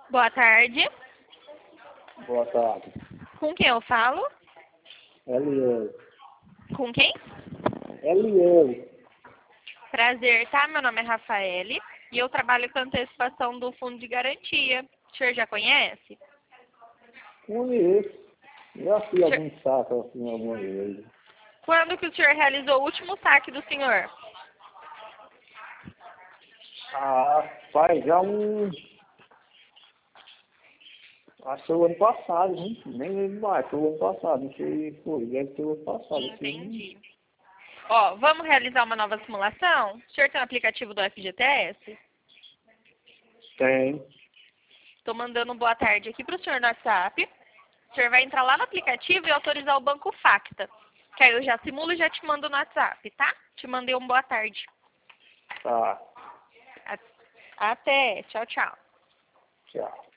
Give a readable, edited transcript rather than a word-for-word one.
Boa tarde. Boa tarde. Com quem eu falo? Eliel. Com quem? Eliel. Prazer, tá? Meu nome é Rafaele e eu trabalho com antecipação do Fundo de Garantia. O senhor já conhece? Conheço. Já fiz Senhor- alguns sacos assim alguma vez. Quando que o senhor realizou o último saque do senhor? Faz já acho que foi o ano passado, nem lembro mais, foi o ano passado, não sei, foi, deve ser o ano passado. Entendi. Ó, vamos realizar uma nova simulação? O senhor tem o aplicativo do FGTS? Tem. Estou mandando um boa tarde aqui para o senhor no WhatsApp. O senhor vai entrar lá no aplicativo e autorizar o Banco Facta. Que aí eu já simulo e já te mando no WhatsApp, tá? Te mandei um boa tarde. Tá. Até. Tchau, tchau. Tchau.